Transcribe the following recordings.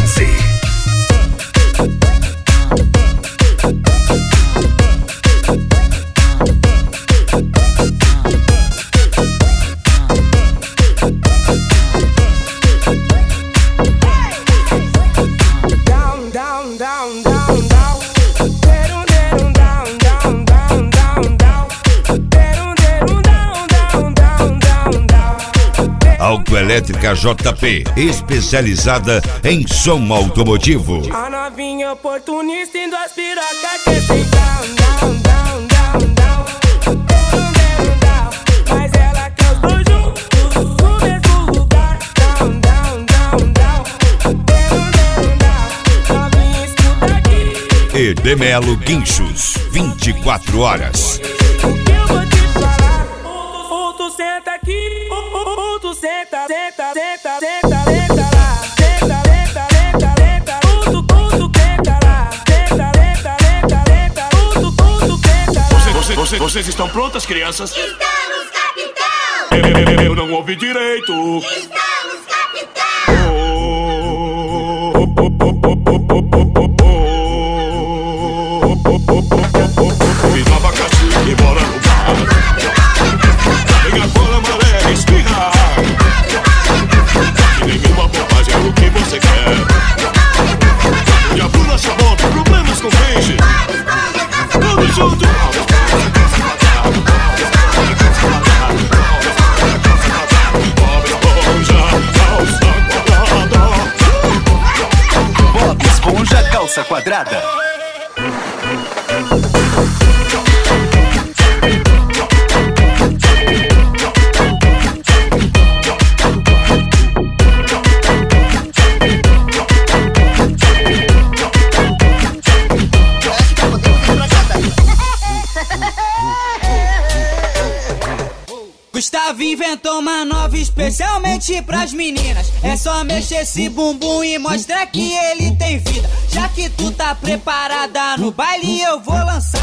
2K15. Autoelétrica JP, especializada em som automotivo. A novinha oportunista indo as pirocas que sem down, down, down, down, down. Mas ela quer os dois juntos no mesmo lugar. Down, down, down, down. Novinha escuta aqui. Edemelo Guinchos, 24 horas. O que eu vou te falar? Tu senta aqui, tu senta, senta, senta, senta, senta lá. Senta, senta, senta, senta, tu senta lá. Senta, senta, senta, senta, tu senta lá. Vocês estão prontas, crianças? Estamos, capitão! Eu não ouvi direito. Estamos, capitão! Me dá abacaxi e bora no bar. Pega a cola amarela e espirra. Que nenhuma bobagem é o que você quer. E a Bruna Chabota, problemas com peixe. Vamos junto. Bob Esponja Calça Quadrada. Gustavo inventou uma nova especialmente pras meninas. É só mexer esse bumbum e mostrar que ele tem vida. Já que tu tá preparada no baile, eu vou lançar.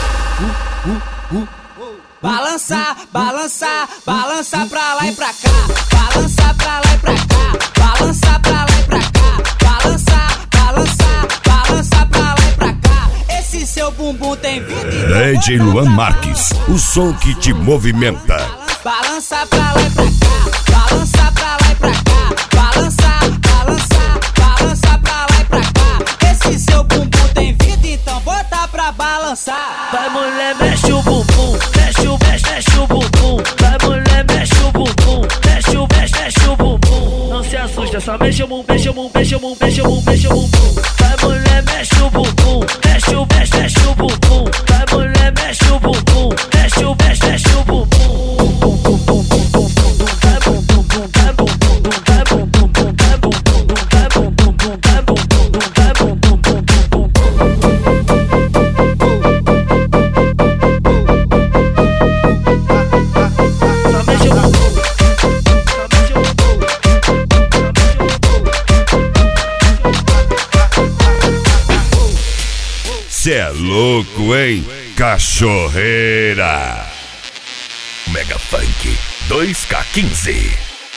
Balançar, balançar, balançar pra lá e pra cá. Balançar pra lá e pra cá. Balançar pra lá e pra cá. Balançar, balançar, balançar pra lá e pra cá. Esse seu bumbum tem vida. DJ Luan Marques, o som que te movimenta. Balança pra lá e pra cá, balança pra lá e pra cá, balança, balança, balança pra lá e pra cá. Esse seu bumbum tem vida, então bota pra balançar. Vai mulher, mexe o bumbum, mexe o bumbum. Vai mulher, mexe o bumbum, mexe o bumbum. Não se assusta, só mexe o bumbum, mexe o bumbum, mexe o bumbum, mexe o bumbum, mexe o bumbum. Vai mulher, mexe o bumbum, mexe o bumbum. Vai mulher, mexe o bumbum, mexe o bumbum. Cê é louco, hein? Cachorreira. Mega Funk 2K15.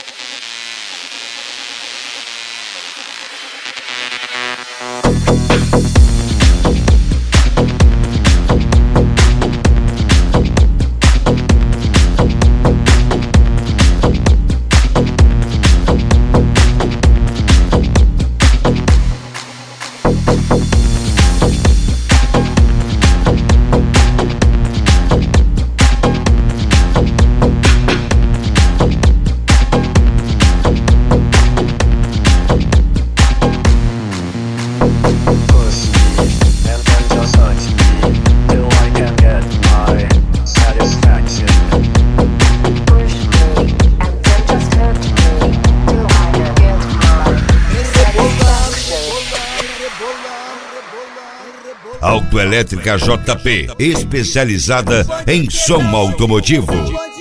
Autoelétrica JP, especializada em som automotivo.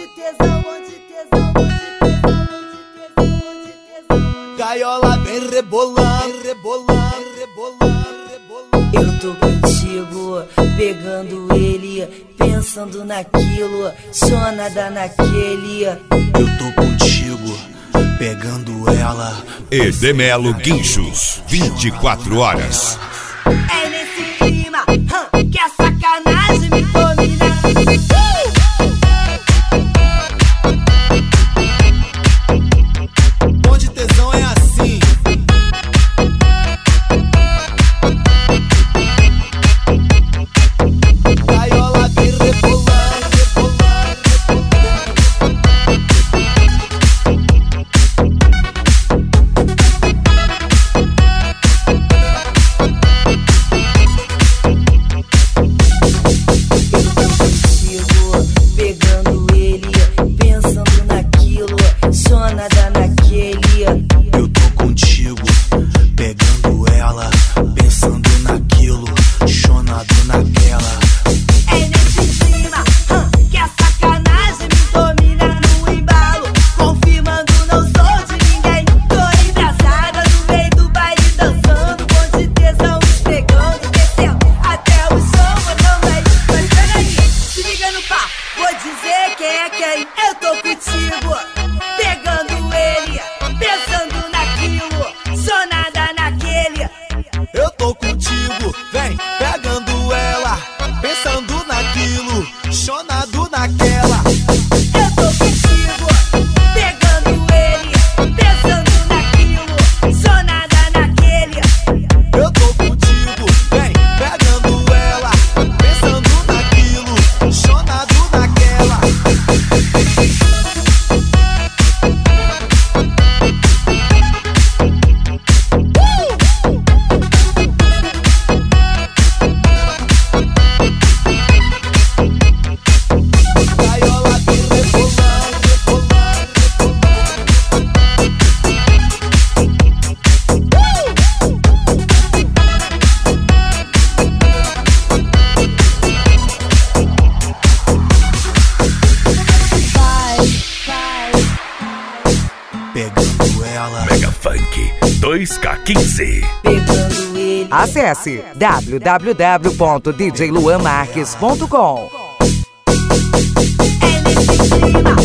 Gaiola vem rebolando, rebolando, rebolando, rebolando. Eu tô contigo, pegando ele, pensando naquilo, só nada naquele. Eu tô contigo, pegando ela. Edemelo Guinchos, 24 horas. É nesse clima que a sacanagem me domina. Bom de tesão é assim. Gaiola que rebolando, rebolando. Pegando ele, pensando naquilo, só nada naquele. Eu tô contigo, pegando ela, pensando naquilo, chonado naquela. É nesse clima que a sacanagem me domina no embalo, confirmando não sou de ninguém. Tô embrasada no meio do baile dançando, bom de tesão me pegando, descendo até o chão, eu também. Mas peraí, se liga no pá, vou dizer quem é quem. Eu tô contigo, pegando ele, pensando naquilo, só nada naquele. Eu tô contigo, vem, pegando ela, pensando naquilo, chonado naquela. Eu tô contigo, pegando ele, pensando naquilo, só nada naquele. Eu tô contigo, vem, pegando ela, pensando naquilo, chonado naquela. Gaiola que rebolando, rebolando. Pegando ela. Mega Funk 2K15. Pegando ele. Acesse www.djluanmarques.com. É nesse clima